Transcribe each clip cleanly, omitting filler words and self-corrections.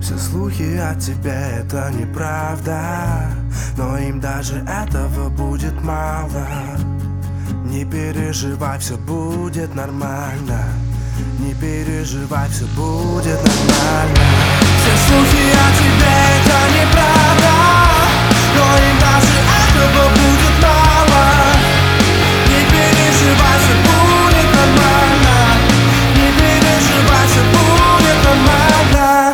Все слухи о тебе — это неправда, но им даже этого будет мало. Не переживай, все будет нормально. Не переживай, все будет нормально. Все слухи о тебе — это неправда, но им даже этого будет мало. Не переживай, все будет нормально. Не переживай, все будет нормально.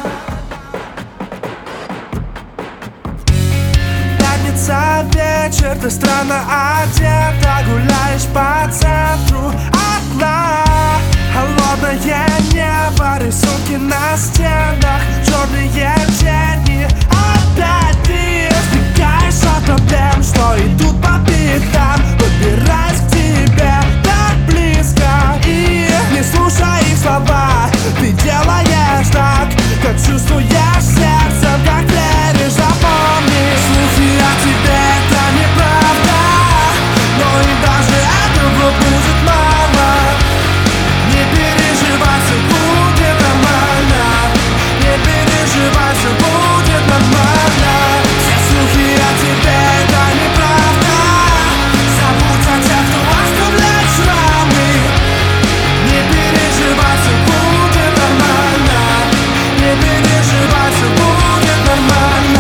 Пятница вечер, ты странно одета, гуляешь по центру одна. Холодное небо, рисунки на стенах, черные тени. Опять ты избегаешь от проблем, что идут по пятам, подбираясь к тебе так близко. И не слушай их слова, ты делаешь так, как чувствуешь сердцем, как веришь. Запомни, слухи о тебе — это неправда, но им даже этого будет мало. Не переживай, все будет нормально. Не переживай, все будет нормально. Все слухи о тебе — это неправда. Забудь о тех, кто оставляет шрамы. Не переживай, все будет нормально. Не переживай, все будет нормально.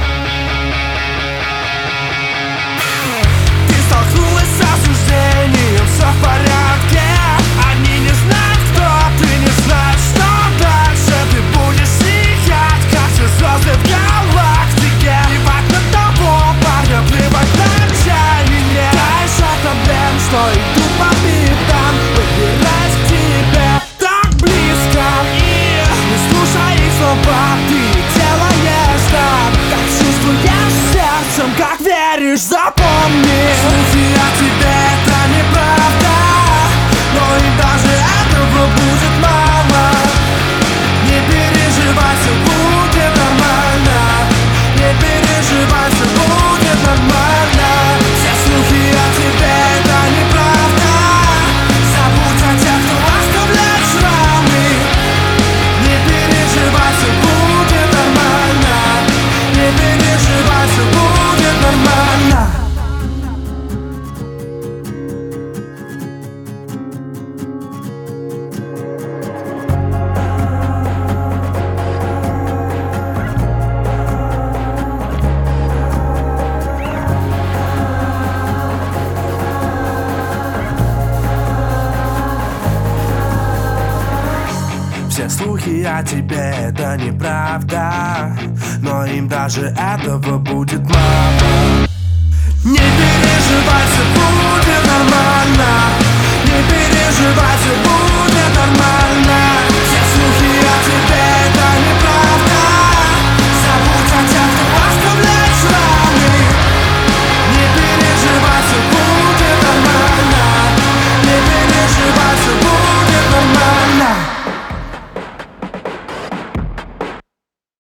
Ты столкнулась с осуждением, все в порядке. Они не знают, кто ты, не знаешь, что дальше. Ты будешь сиять, как все звезды в галактике. Плевать на того парня, плевать на отчаяние. Знаешь о проблем, что идут по пятам, подбираясь к тебе так близко. И не слушай их слова, ты делаешь так, как чувствуешь сердцем, как веришь. Запомни, слухи о тебе — это неправда, но им даже этого будет мало. Не переживай, все будет нормально. Не переживай, все будет нормально. Все слухи о тебе — это неправда. Забудь о тех, кто оставляет шрамы. Не переживай, все будет нормально. Не переживай, все будет нормально. Все слухи о тебе — это неправда, но им даже этого будет мало. Не переживай, все будет нормально. Не переживай, все будет